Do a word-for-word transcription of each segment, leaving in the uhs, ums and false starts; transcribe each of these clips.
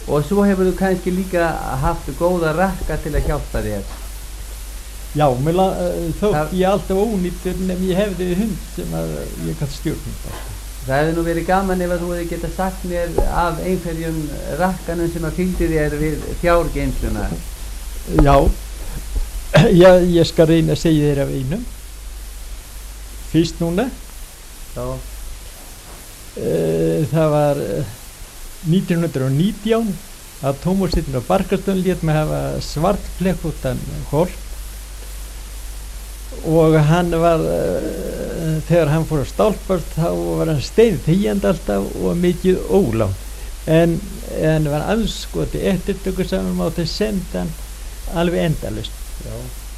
Og svo hefur þú kannski líka haft góða rakka til að hjálpa þér. Já, mér la- uh, þótt ég alltaf ónýttur nema ég hefði hund sem að ég kann stjórna. Það hefði nú verið gaman ef að þú hefði getað sagt mér af einhverjum rakkanum sem að fylgdi þér við fjárgeymsluna. Já, ég, ég skal reyna að segja þér af einum. Fyrst núna, Já, uh, það var uh, nítján hundruð og nítján að Tómasinn á Barkastöðum lét mig hafa svart flekkóttan hvolp og hann var uh, þegar hann fór að stálpast þá var hann steinþýjandi alltaf og mikið ólán en, en var anskoti eftirtöku sem hann mátti senda hann alveg endalaust. já,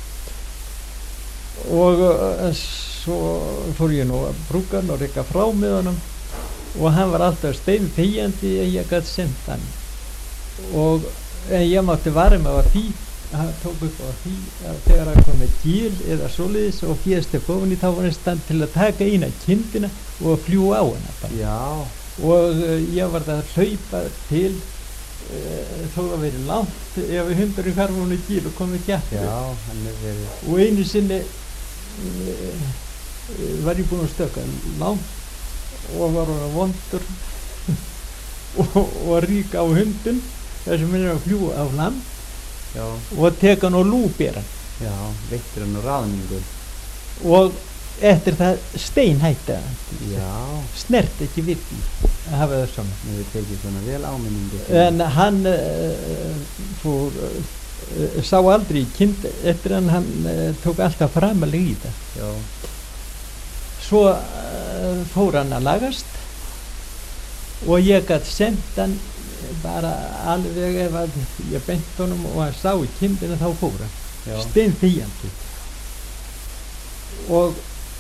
Og uh, svo fór ég nú að brúka hann og reka frá með honum og hann var alltaf steinþýjandi að ég gat senda hann og en ég mátti varma á því hann tók upp á því að þegar hann kom með gíl eða svoleiðis og fjæst upp ofan í þá var hann stand til að taka eina kindina og fljúa á hana bara. já, Og uh, ég var það að hlaupa til uh, þó það verið langt ef hundurinn hvarf ofan í gíl og kom ekki aftur. já, hann er verið, Og einu sinni uh, var ég búinn að stökka langt og var hann vondur og, og rík á hundun þar sem hann er að fljúa á land já, og teka hann og lúbera hann. já, veittir hann úr ráðningu. Og eftir það steinhætti hann, Já, snert ekki við því að hafa það svona. nú við tekið svona vel áminningu. En hann uh, fór, uh, sá aldrei kind eftir hann, hann uh, tók alltaf framalega í það. Já, Svo uh, fór hann að lagast og ég gat sendt hann bara alveg ef að ég bent honum og hann sá í kindina þá fór hann. já, Steinþýjandi. Og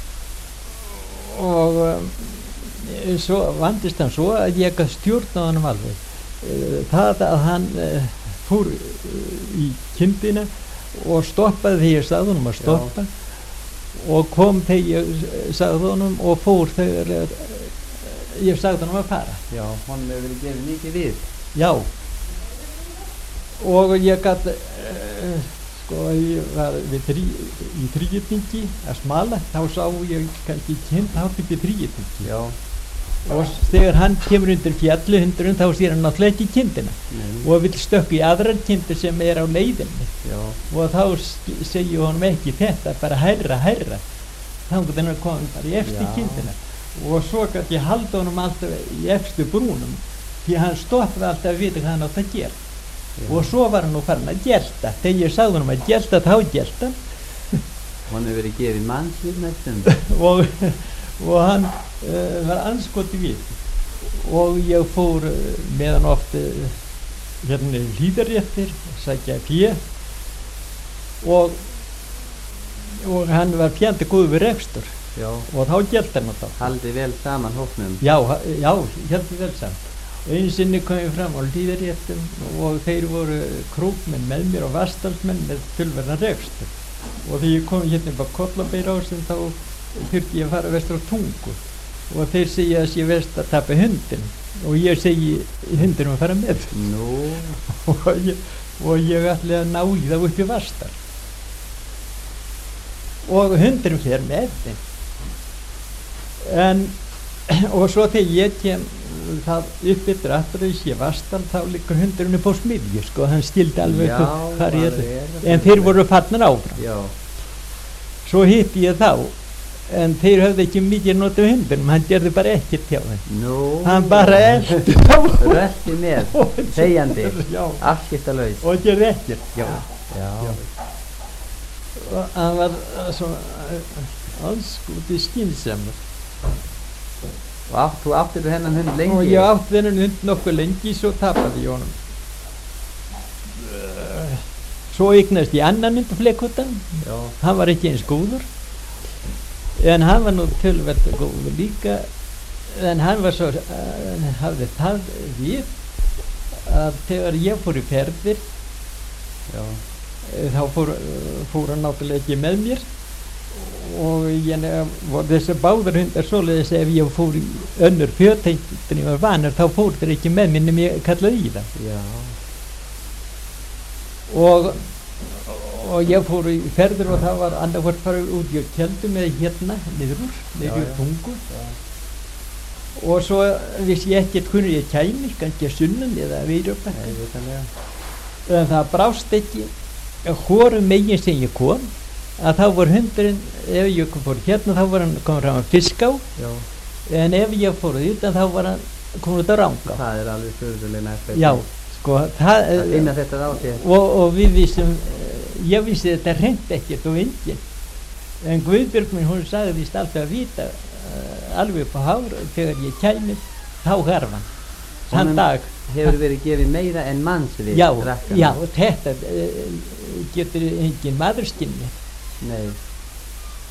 og um, svo vandist hann svo að ég gat stjórna honum alveg. Uh, það að hann uh, fór uh, í kindina og stoppaði þegar ég sagði honum að stoppa og kom þegar ég sagði honum og fór þegar uh, ég sagði honum að fara. já, hann hefur verið gefið mikið við. Já. Og ég gat uh, sko ég var við trí, í þrígirningi að smala, þá sá ég kannski kind hátt upp í þrígirningi. Já, Og þegar hann kemur undir fjalli hundurinn þá sér hann náttúrulega ekki kindina nei, og vill stökka í aðrar kindir sem er á leiðinni já, og þá sk- segi ég honum ekki þetta, bara hærra, hærra þannig að hann kom bara í efstu Já. kindina og svo gæti ég halda honum alltaf í efstu brúnum því hann stoppaði alltaf að vita hvað hann átt að gera. já. Og svo var hann nú farin að gelta þegar ég sagði honum að gelta þá gelta Hann hefur verið gefið mannslið næstum. og, og hann uh, var anskoti við og ég fór uh, með hann oft uh, hérna hlíðarréttir sækja fjö og og hann var fjandi góður við rekstur Já, og þá gelta hann þá. haldið vel saman hópnum. Já, ha- já, heldur vel samt. Einu sinni kom ég fram á hlíðarréttum og þeir voru krókmenn með mér og vastalsmenn með fullverðan rekstur. Og þegar ég kom hérna upp á Kollabeirásin þá þurfti ég að fara vestur á Tungu og þeir segja að ég verst að tapa hundin og ég segi hundinum að fara með Nú, og ég, og ég ætli að ná í það upp í Vastar og hundinum fer með þeim en og svo þegar ég kem það upp yfir aftur að ég Vastar þá liggur hundurinn upp á smiðju sko, hann skildi alveg já, hvað ég alveg er það en þeir voru farnir áfram. Já, Svo hitti ég þá en þeir höfðu ekki mikið notið hundinum, hann gerði bara ekkert hjá þeim. nú. Hann bara eldi þá Rölti með, þegjandi, Já, afskiptalaus. og gerði ekkert. Já, já, Já. Og hann var uh, svona anskoti skynsamur. Og átt, þú áttir þú hennan hund lengi? Og ég átti þennan hund nokkuð lengi, svo tapaði ég honum. Uh, Svo eignast ég annan hund flekkóttan, Já, hann var ekki eins góður, en hann var nú töluvert góður líka, en hann var svo, uh, hafði það við að þegar ég fór í ferðir, já, eh, þá fór, uh, fór hann náttúrulega ekki með mér og ég var þessi báður hundar svoleiðis ef ég fór í önnur fjötengtin ég var vanur þá fór þeir ekki með minn en ég kallaði í það Já. og og ég fór í ferður og það var annarkvort farið út í Keldum eða hérna niður úr, niður úr Tungu og svo vissi ég ekkert hvernig ég kæmi kannski að sunnan eða Veirubakka en það brást ekki hvorum megin sem ég kom að þá var hundurinn ef ég fór hérna þá var hann komið fram að Fiská Já. en ef ég fór þetta þá var hann komið út á Rangá það er alveg furðuleg næst já, sko það, að finna þetta á sér og, og við vissum ég vissi þetta reynd ekkert og enginn en Guðbjörg minn hún sagðist alltaf að vita uh, alveg upp á hár þegar ég kæmi þá harfan þann dag hefur verið gefið meira en mannsvið já, rakkanum. já, þetta uh, getur engin maður skynni nei